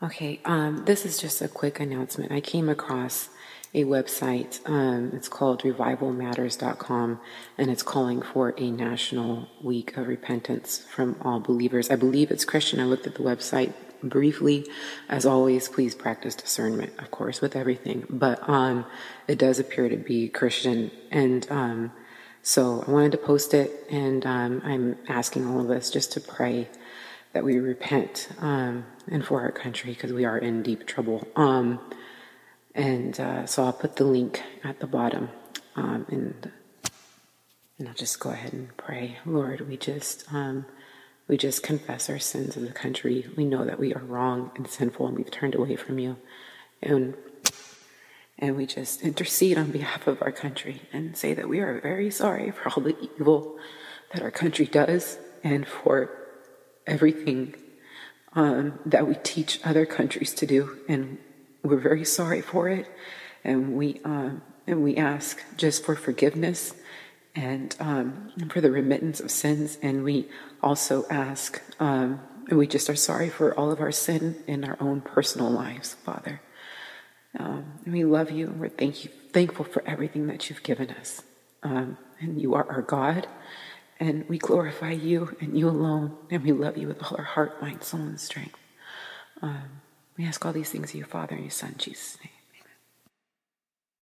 Okay, this is just a quick announcement. I came across a website. It's called revivalmatters.com, and it's calling for a national week of repentance from all believers. I believe it's Christian. I looked at the website briefly. As always, please practice discernment, of course, with everything. But it does appear to be Christian. And so I wanted to post it, and I'm asking all of us just to pray that we repent and for our country, because we are in deep trouble. So I'll put the link at the bottom, and I'll just go ahead and pray. Lord, we just confess our sins as a country. We know that we are wrong and sinful, and we've turned away from you, and we just intercede on behalf of our country and say that we are very sorry for all the evil that our country does, and for everything that we teach other countries to do, and we're very sorry for it, and we ask just for forgiveness and for the remittance of sins, and we also ask, and we just are sorry for all of our sin in our own personal lives, Father. And we love you, and we're thankful for everything that you've given us, and you are our God. And we glorify you and you alone. And we love you with all our heart, mind, soul, and strength. We ask all these things of you, Father, and your Son, Jesus' name.